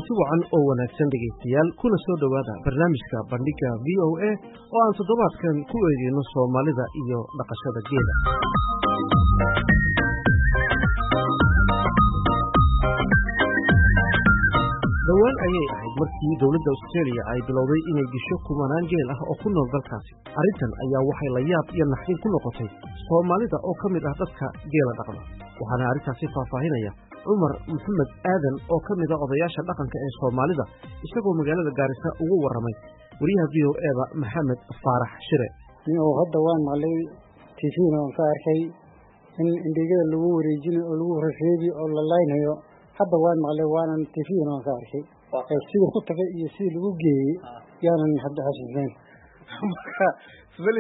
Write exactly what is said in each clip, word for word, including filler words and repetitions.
kulanti wacan oo wanaagsan dhegaystayaal kuna soo dhowaada barnaamijka bandhiga V O A oo aan toddobaadkan ku eegayno Soomaalida iyo dhaqashada geela. dhowaan ayay ahayd markii dowladda Australia ay bilowday inay disho kumanaan geel ah oo ku nool dalkaasi. Arrintan ayaa waxay la yaab iyo naxdin ku noqotay Soomaalida oo ka mid ah dadka geela dhaqda. waxaana arrintaasi faahfaahinaya Umar Maxamed Aadan oo ka mid ah odayaasha dhaqanka ee Soomaalida isagoo magaalada Gaarisa ugu waramay wariyaha V O A-da Maxamed Faarax Shire. oo hadda waan maqlay T V-na aan ka arkay in indhigada lagu wareejinayo oo lagu rasheeyo oo la laynayo. hadda waan maqlay waanan T V-na aan ka arkay sida ku tagay iyo sida lagu geeyay yaanan hadda xasuusnayn. marka wali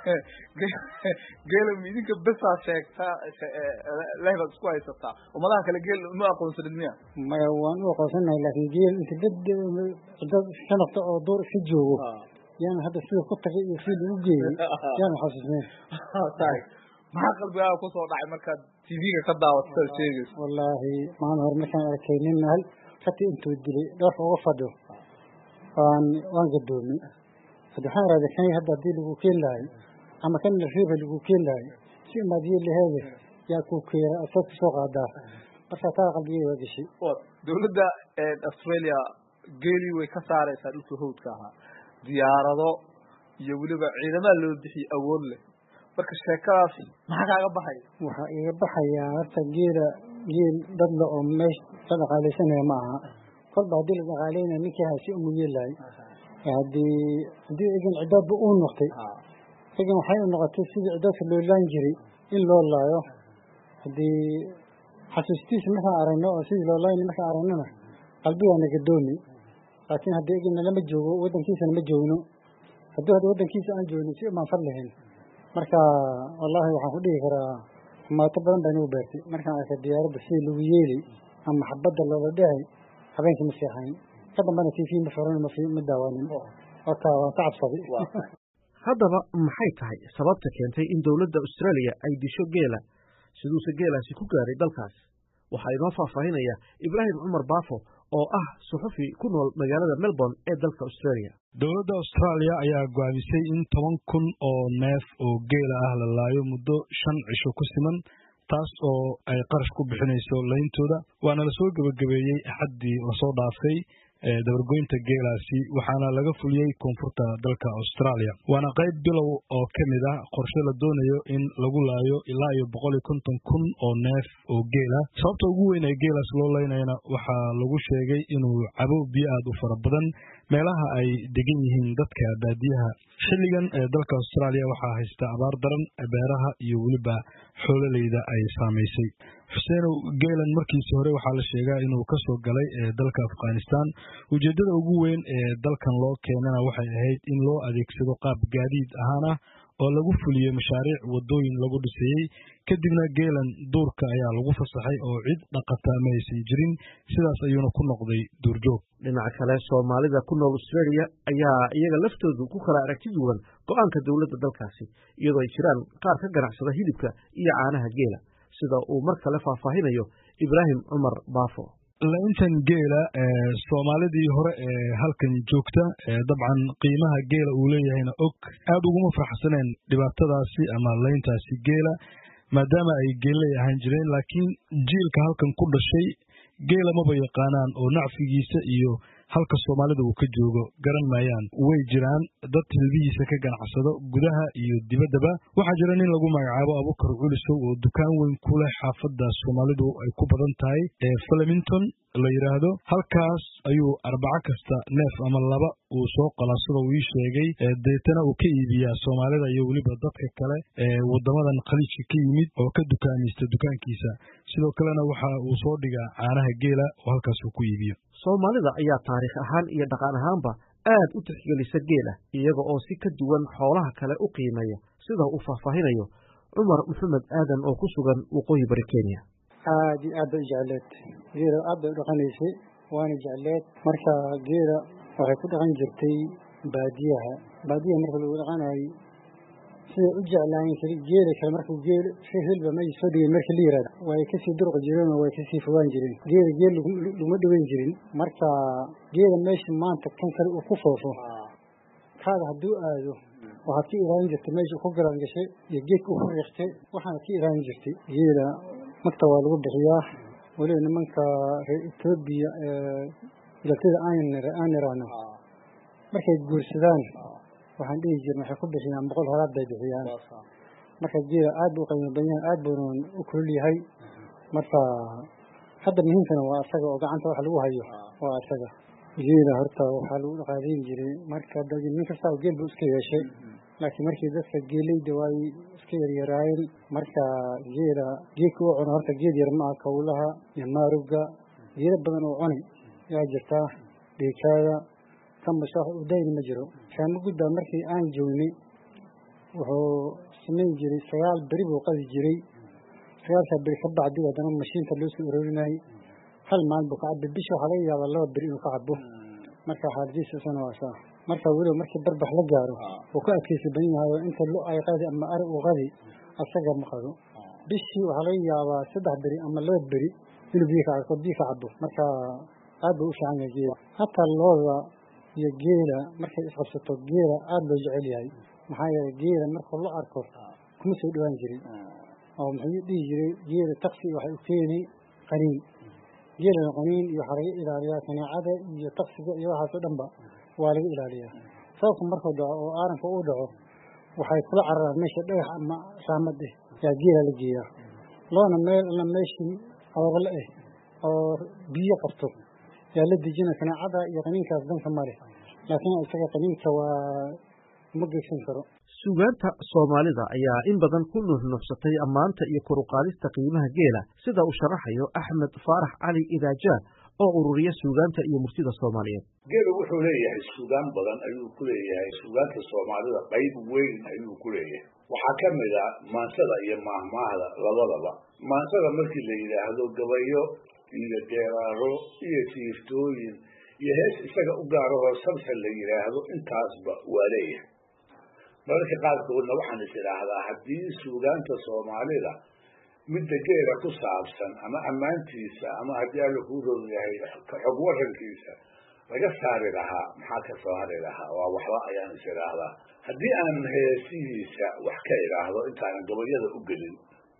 geela midinka bas sheegta leeyahay isku haysata umadaha kale geel ma aqoonsan miya ma waan u aqoonsanahay laakiin geel inta dad dad sanadka oo door ka joogo yaan hadda sida ku tagay iyo sida lagu geeyay yaan xasuusnayn. maxaa qalbigaaga ku soo dhacay markaad T V-ga ka daawatay sheegayso? wallaahi maan hor markaan arkay nin hal khati intuu dilay dhowr uga fadho waan waan gadoomay. hadda waxaan raadin kan hadda hadii lagu keen lahay ama kan la reebay lagu keen lahay si maadiye leeyahay yaa ku keera asad soo qaada marka taa qalbigayga gashay. dowladda Australia geeli way ka saaraysaa dhulka hawdka ahaa diyaarado iyo waliba ciidamada loo bixiyay awood leh. marka sheekadaas maxaa kaaga baxay? waxa iga baxaya horta geela geel dad la oo meesha ka dhaqaaleysanaya ma aha. kolba hadii la dhaqaaleynayo ninkii haysi ugu yeelay hadii hadii igan cidaadba uu noqday igan waxay noqotay sidii cidaadka loo laan jiray in loo laayo. hadii xasuustiisa markaan aragno oo sidii loo laayo markaan aragnana qalbiga naga doomi. laakiin hadii igan lama joogo wadankiisa ma joogno hadii hadii wadankiisa aan joogno si ma fadlayn. marka wallahi waxaan ku dhigi karaa maato badan baan u beertay markaan arkay diyaaradda si lagu yeelay ama xabadda looga dhahay habeenkii ma seexayn ka dambana T V ma furan ma fi ma daawanin oo taa waan ka cabsaday. haddaba maxay tahay sababta keentay in dowladda Australia ay disho geela siduuse geelaasi ku gaaray dalkaas? waxaa inoo faahfaahinaya Ibraahim Cumar Baafo oo ah suxufi ku nool magaalada Melbourne ee dalka Australia. dowladda Australia ayaa go'aamisay in toban kun oo neef oo geela ah la laayo muddo shan cisho ku siman taas oo ay qarash ku bixinayso layntooda. waana la soo gabagabeeyey axaddii la soo dhaafay dabargoynta geelaasi waxaana laga fuliyey koonfurta dalka Australia. waana qayb bilow oo ka mid ah qorshe la doonayo in lagu laayo ilaa iyo boqol iyo konton kun oo neef oo geela. sababta ugu weyn ee geelaas loo laynayna waxaa lagu sheegay inuu cabo biyo aad u fara badan meelaha ay degan yihiin dadka baadiyaha. xilligan ee dalka Australia waxaa haysta abaar daran beeraha iyo weliba xoololeyda ay saamaysay. Xuseen geelan markiisa hore waxaa la sheegaa inuu ka soo galay ee dalka Afghanistan. ujeedada ugu weyn ee dalkan loo keenana waxay ahayd in loo adeegsado qaab gaadiid ahaan ah oo lagu fuliyo mashaariic wadooyin lagu dhisayay. kadibna geelan duurka ayaa lagu fasaxay oo cid dhaqata ma aysan jirin sidaas ayuuna ku noqday duurjoog. dhinaca kale Soomaalida ku nool Australia ayaa iyaga laftoodu ku kala aragti duwan go'aanka dowladda dalkaasi iyadoo ay jiraan qaar ka ganacsada hilibka iyo caanaha geela sida uu mar kale faahfaahinayo Ibraahim Cumar Baafo. layntan geela ee Soomaalidii hore ee halkan joogta ee dabcan qiimaha geela uu leeyahayna og aad ugu faraxsaneen dhibaatadaasi ama layntaasi geela maadaama ay geelay ahaan jireen. laakiin jiilka halkan ku dhashay geela maba yaqaanaan oo nacfigiisa iyo halka Soomaalida uu ka joogo garan maayaan. way jiraan dad hilbihiisa ka ganacsado gudaha iyo dibaddaba. waxaa jira nin lagu magacaabo Abukar Culisow oo dukaan weyn ku leh xaafadda Soomaalidu ay ku badan tahay ee Flemington la yiraahdo. halkaas ayuu arbaca kasta neef ama laba uu soo qalaasado uu ii sheegay deetana uu ka iibiyaa Soomaalida iyo weliba dadka kale ee wadamadan khaliijka ka yimid oo ka dukaamista dukaankiisa. sidoo kalena waxa uu soo dhigaa caanaha geela oo halkaas uu ku iibiyo. Soomaalida ayaa taariikh ahaan iyo dhaqan ahaanba aad u tixgelisa geela iyaga oo si ka duwan xoolaha kale u qiimeeya sida uu faahfaahinayo Umar Maxamed Aadan oo ku sugan waqooyi bari Kenya. aad iyo aad u jecleed geela aad u dhaqanaysay waana jecleed. marka geela waxay ku dhaqan jirtay baadiyaha baadiyaha marka lagu dhaqanayo sida u jeclaan jiray geela kale markuu geel hilba ma soo dhigay markii la yiraahdo way ka sii durq jireen way ka sii fogaan jireen geela geel laguma dhaweyn jirin marka geela meesha maanta kan kale uu ku foofo kaada hadduu aado waxaad ka ilaalin jirtay meesha ku garan gashay iyo geedka u riixtay waxaana ka ilaalin jirtay geela magta waa lagu bixiyaa waliba nimanka reer Itoobiya ee ilaatada aan niraano markay guursadaan waxaan dhihi jirnay waxay ku bixiyaan boqol halaad bay bixiyaan marka geela aad buu qiimo badan aad buu u kulul yahay marka hadda muhiimkana waa asaga oo gacanta wax lagu hayo waa asaga geela horta waxaa lagu dhaqaaleyn jiray marka dad nin kasta oo geel buu iska yeeshay laakiin markii dadka geelayda way iska yaryaraayeen marka geela geedka uu cuno horta geed yar ma aha kawlaha iyo maaruga geela badan oo cunay yaa jirta deekaada kama shaah u dayni ma jiro kama gudba markii aan joognay wuxuu sameyn jiray sagaal bari buu qadi jiray sagaalka bari ka bacdi wadana mashiinta loo soo ururinay hal maal buu ka cabbi bisha waxa laga yaabaa laba bari inuu ka cabbo marka xaaladiisa sana waa saa marka weli markii barbax la gaaro uu ka adkaysi badan yahay inta loo ay qadi ama ar uu qadi asaga ma qado bishii waxa laga yaabaa saddex bari ama laba bari inuu biyo ka cabbo biyo ka cabbo marka aad buu u fiican yahay hatta looda iyo geela markay isqabsato geela aad loo jecel yahay maxaa yeelay geela marka la arko kuma soo dhawaan jirin oo muxuu dhihi jiray geela taksi waxay u keenay qaniin geela qaniin iyo waxa laga ilaaliyaa sanaacada iyo taksiga iyo waxa soo dhanba waa laga ilaaliyaa sababta markuu dhaco oo aaranka uu dhaco waxay kula cararaan meesha dhagax ama saamad ah yaa geela la geeyaa loona meel la meeshii awrala ah oo biyo qabto yaa la dejina sanaacada iyo qaniinkaas danka mare laakiin isaga qaniinka waa ma geysan karo suugaanta Soomaalida ayaa in badan ku nuuxnuuxsatay ammaanta iyo kor u qaadista qiimaha geela sida uu sharaxayo Axmed Faarax Cali Idaaja oo ururiya suugaanta iyo murtida Soomaaliyeed geelu wuxuu leeyahay suugaan badan ayuu ku leeyahay suugaanta Soomaalida qayb weyn ayuu ku leeyahay waxa ka mid ah maansada iyo maahmaahda labadaba maansada markii la yiraahdo gabayo iyo deeraaro iyo tiiftooyin iyo hees isaga u gaar ah oo sabta la yiraahdo intaasba waa leeyahay marka qaarkoodna waxaan isiraahdaa haddii suugaanta Soomaalida midda geela ku saabsan ama ammaantiisa ama haddii alla ku rooyahay xog warankiisa laga saari lahaa maxaa ka soo hari lahaa waa waxba ayaan isiraahdaa haddii aan heesihiisa wax ka iraahdo intaan gabayada u gelin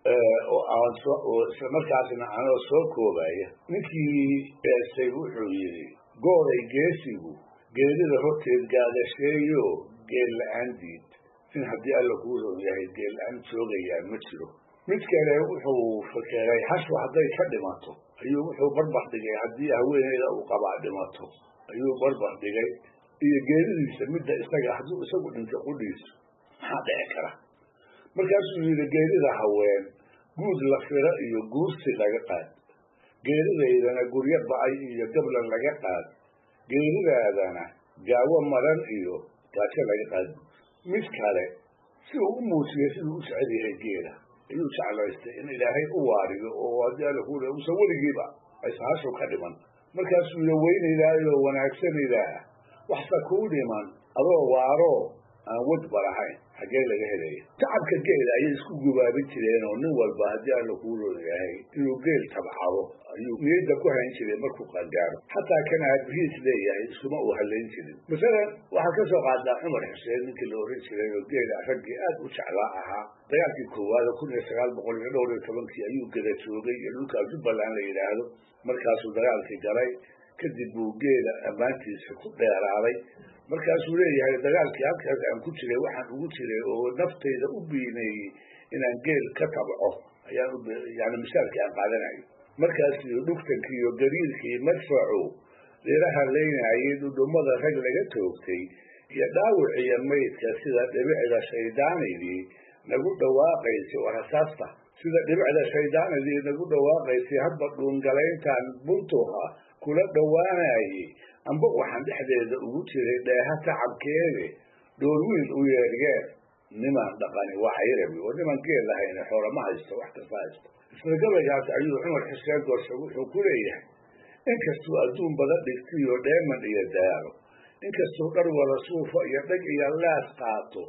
oo aan soo oo isla markaasna aan soo koobaya ninkii eesay wuxuu yiri gooray geesigu geelida horteed gaadasheeyo geel la'aan diid in haddii alla ku rooyahay geel la'aan joogayaan ma jiro mid kale wuxuu fakeray hashu hadday ka dhimato ayuu wuxuu barbar dhigay haddii haweeneyda uu qabaa dhimato ayuu barbar dhigay iyo geeridiisa midda isaga hadduu isagu dhinto qudhiisu maxaa dhici kara markaasuu yidhi geerida haween guud la fira iyo guursi laga qaad geeridaydana guryo ba'ay iyo gablan laga qaad geeridaadana gaawo maran iyo gaajo laga qaad mid kale si uu u muujiyay siduu u jecel yahay geela ayuu jeclaystay in ilaahay u waariyo oo haddii alla ku leeyahay uusan weligiiba aysan hashu ka dhiman markaasuu yidhi weynaydaayoo wanaagsanaydaa waxsa kuu dhiman adoo waaro aan wadba lahayn xaggee laga helaya tacabka geela ayay isku gubaabin jireen oo nin walba haddii alla kuu leeyahay inuu geel tabcado ayuu niyadda ku hayn jiray markuu qaangaaro xataa kan aabbihiis leeyahay iskuma uu halayn jirin masalan waxaa ka soo qaadaa cumar xuseen ninkii la oran jiray oo geela raggii aad u jeclaa ahaa dagaalkii koowaad kun iyo sagaal boqol iyo dhowr iyo tobankii ayuu gada joogay iyo dhulkaa jubbaland la yidhaahdo markaasuu dagaalkii galay kadib buu geela ammaantiisa ku dheeraaday markaasuu leeyahay dagaalkii halkaas aan ku jiray waxaan ugu jiray oo naftayda u biineeyey inaan geel ka tabco ayaan yani misaalkii aan qaadanayo markaasuu dhugtankii iyo gariirkii madfacu dheeraha leynayay dhudhummada rag laga toogtay iyo dhaawiciyo maydka sida dhibicda shaydaanaydii nagu dhawaaqaysay oo rasaasta sida dhibicda shaydaanaydii nagu dhawaaqaysay hadba dhuungalayntaan buntuha kula dhawaanayay amba waxaan dhexdeeda ugu jiray dheeha tacabkeede dhool wiil u yeergeen nimaan dhaqani waa cayrabi oo niman geel lahayna xoolo ma haysto wax kasta haysto isla gabaygaas ayuu cumar xuseen goorshe wuxuu ku leeyahay inkastuu adduun badan dhigtiyo dheeman iyo daaro inkastuu dhar wada suufa iyo dhag iyo laas qaato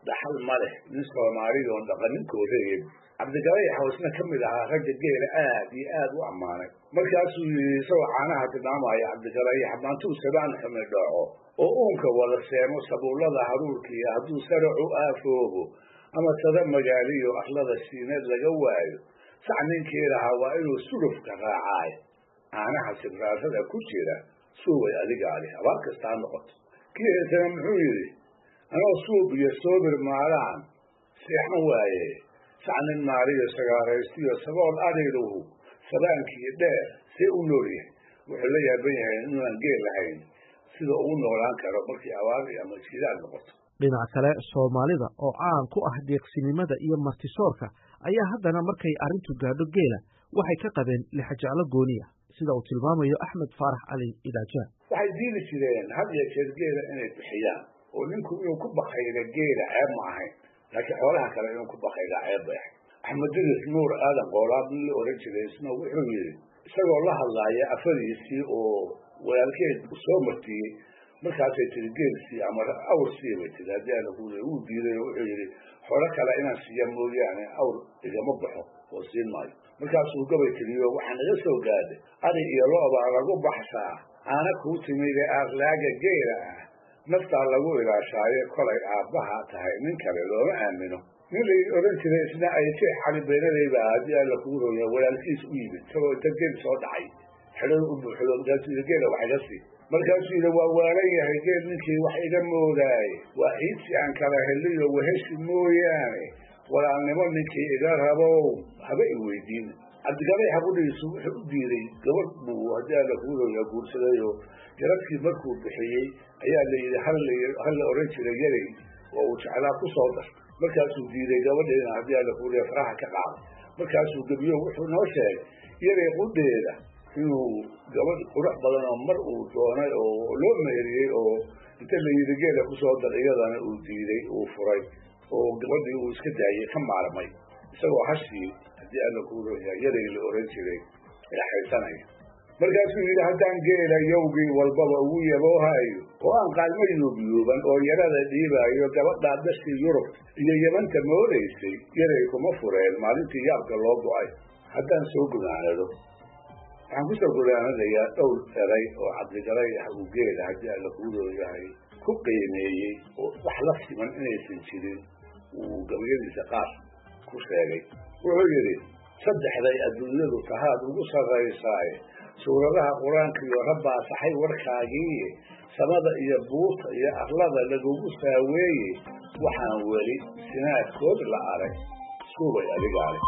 dhaxal ma leh nin soomaalida oon dhaqaninkooda eeg cabdigalay xawsna ka mid ahaa ragga geela aad iyo aad u ammaanay markaasuu yidhi isagoo caanaha tilmaamaya cabdigalay xamaantuu sabaan xumi dhaco oo uunka wada seemo sabuullada haruurkiiyo hadduu saracu aafoogo ama sada magaaliyo arlada siineed laga waayo sac ninkii lahaa waa inuu sulufka raacaayo caanaha sibraarada ku jira suubay adigaali abaar kastaa noqoto kii heesana muxuu yidhi anoo suub iyo soobir maalaan seexan waaye sac nin maaliyo sagaaraystiyo sabool adhiluhu sabaankii dheer see u nool yahay wuxuu la yaaban yahay inuunan geel lahayn sida ugu noolaan karo markii abaar ama jilaal noqoto dhinaca kale soomaalida oo caan ku ah deeqsinimada iyo martisoorka ayaa haddana markay arrintu gaadho geela waxay ka qabeen lixajeclo gooniya sida uu tilmaamayo axmed faarax cali idaajaan waxay diidi jireen had iyo jeer geela inay bixiyaan oo ninku inuu ku bakayda geela ceeb ma ahayn laakiin xoolaha kale inuu ku bakayda ceeb bay ahayd axmed diris nuur aadan qoolaad nin la oran jiray isna wuxuu yidhi isagoo la hadlaaya afadiisii oo walaalkeed soo martiyey markaasay tiri geelsii ama awr sii bay tiri haddii aana ku wuu diiday oo wuxuu yidhi xoolo kale inaan siiya mooyaane awr igama baxo oo siin maayo markaasuu gabay tiriyo waxaa naga soo gaadhay ari iyo lo-baa lagu baxsaa aana kuu timide aaslaaga geela ah naftaa lagu ilaashaayo kolay aabbaha tahay nin kale looma aamino nin lay odhan jiray isna ay jeex cali beenadayba haddii alla kugu rooya walaalkiis u yimid isagoo inta geel soo dhacay xidhada u buuxdo markaasuu yidhi geela wax iga sii markaasuu yidhi waa waalan yahay geel ninkii wax iga moodaaye waa ciidsi aan kala heliyo waheshi mooyaane walaalnimo ninkii iga rabow haba i weydiin cabdigalay xaqudhiisu wuxuu u diiday gabadh buu haddii alla kugu rooya guursadayoo garabkii markuu bixiyey ayaa la yidhi hal la oran jiray yaray oo uu jeclaa ku soo dar markaasuu diiday gabadheena haddii alla kugu rooya faraha ka qaado markaasuu gebiyo wuxuu noo sheegay yaray qudheeda inuu gabadh qurux badan oo mar uu doonay oo loo meheriyey oo inta la yidhi geela kusoo dar iyadana uu diiday uu furay oo gabadhii uu iska daayey ka maarmay isagoo hashii haddii alla kugu rooya yaray la oran jiray haysanaya markaasuu yidhi haddaan geela yowgii walbaba ugu yaboohayo oo aan qaalmo yuubyuuban oo yarada dhiibaayo gabadhaa dashii yurub iyo yabanta moodaysay yaray kuma fureen maalintii yaabka loo go-ay haddaan soo gudaanado waxaan kusoo gudaanadayaa dhowr eray oo cabdigalay ah uu geela haddii alla kugu rooyahay ku qiimeeyey oo wax la siman inaysan jirin uu gabayadiisa qaar ku sheegay wuxuu yidhi saddexday adduunyadu tahaad ugu sarraysaaye suuradaha qur-aanka iyo rabbaa saxay warkaagiiye samada iyo buurta iyo arlada lagugu saaweeye waxaan weli sinaadkood la arag suubay adigaale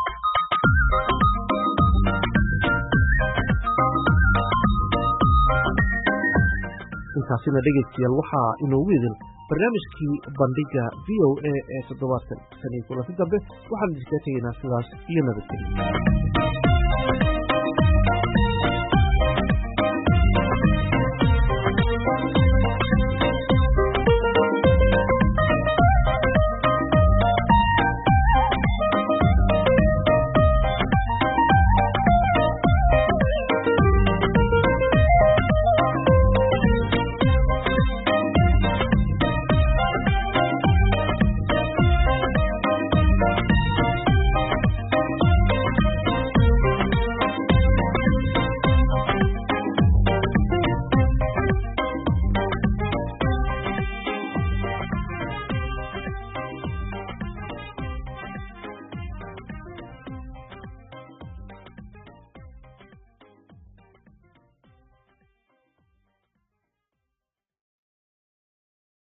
intaasina dhegaystayaal waxaa inoogu idin barnaamijkii bandhiga v o a ee toddobaadkan tan iyo kulanti dambe waxaan idinkaga tegaynaa sidaas iyo nabadgelyo